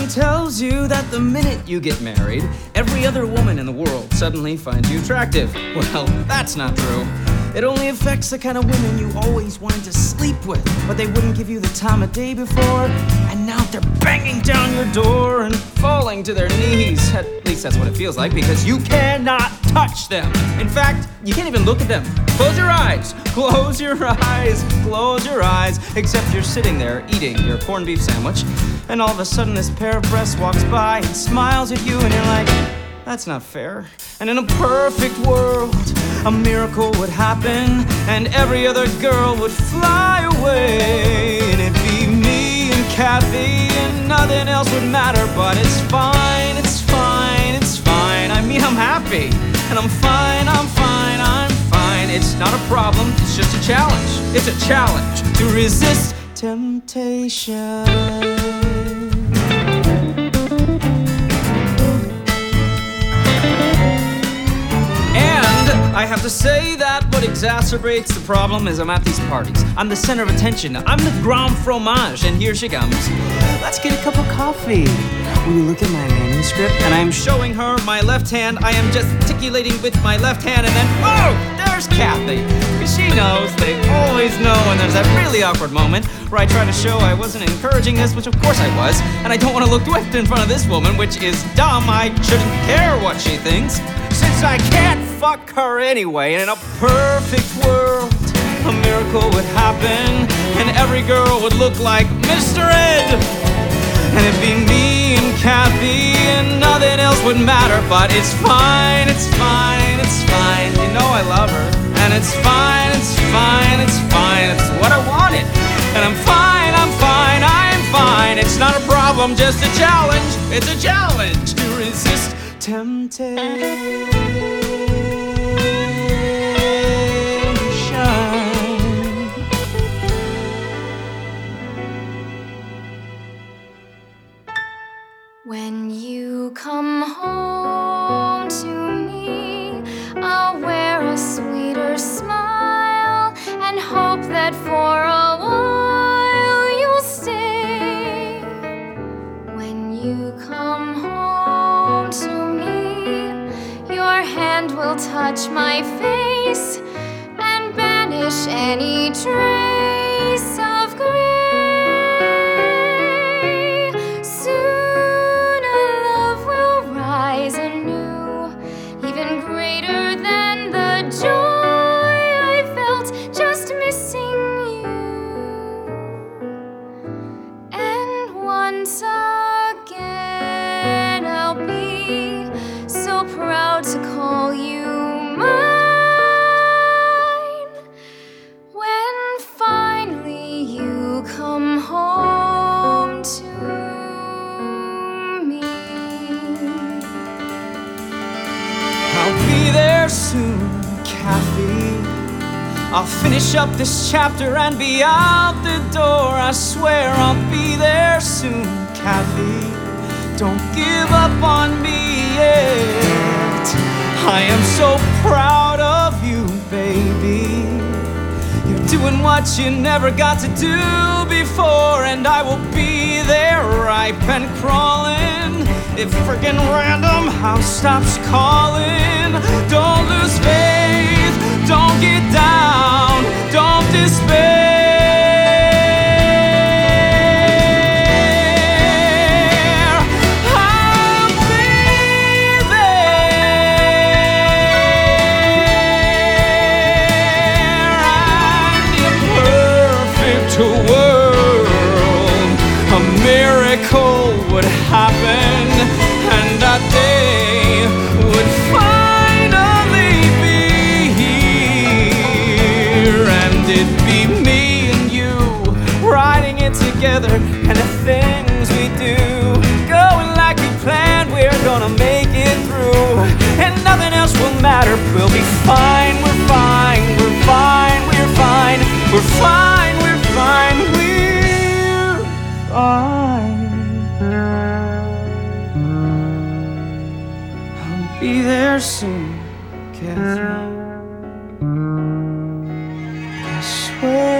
tells you that the minute you get married, every other woman in the world suddenly finds you attractive. Well, that's not true. It only affects the kind of women you always wanted to sleep with, but they wouldn't give you the time of day before, and now they're banging down your door and falling to their knees. At least that's what it feels like, because you cannot touch them. In fact, you can't even look at them. Close your eyes, close your eyes, close your eyes, except you're sitting there eating your corned beef sandwich, and all of a sudden this pair of breasts walks by and smiles at you, and you're like, that's not fair. And in a perfect world, a miracle would happen, and every other girl would fly away, and it'd be me and Kathy, and nothing else would matter. But it's fine, it's fine, it's fine. I mean, I'm happy, and I'm fine, I'm fine, I'm fine. It's not a problem, it's just a challenge. It's a challenge to resist temptation. I have to say that what exacerbates the problem is I'm at these parties. I'm the center of attention. I'm the grand fromage, and here she comes. Let's get a cup of coffee. Will you look at my manuscript? And I'm showing her my left hand. I am gesticulating with my left hand, and then, oh, there's Kathy. She knows, they always know when there's that really awkward moment where I try to show I wasn't encouraging this, which of course I was, and I don't want to look whipped in front of this woman, which is dumb. I shouldn't care what she thinks, since I can't fuck her anyway. And in a perfect world, a miracle would happen, and every girl would look like Mr. Ed, and it'd be me and Kathy, and nothing else would matter. But it's fine, it's fine, it's fine. You know I love her, and it's fine, it's fine, it's fine. It's what I wanted, and I'm fine, I'm fine, I'm fine. It's not a problem, just a challenge. It's a challenge to resist temptation. When you come home to me, I'll wear a sweeter smile and hope that for a while you'll stay. When you come home to me, your hand will touch my face and banish any trace of gray. Once again, I'll be so proud to call you mine. When finally you come home to me, I'll be there soon, Kathy. I'll finish up this chapter and be out the door. I swear I'll be there soon, Kathy. Don't give up on me yet. I am so proud of you, baby. You're doing what you never got to do before, and I will be there ripe and crawling if friggin' Random House stops calling. Don't lose faith, don't get down, don't despair. I'll be there, and in a perfect world, a miracle would happen, and that day would finally be here, and it'd be me and you riding it together, and the things we do going like we planned. We're gonna make it through, and nothing else will matter. We'll be fine, we're fine, we're fine, we're fine, we're fine, we're fine, we're fine. I'll be there soon, Kathy. I swear.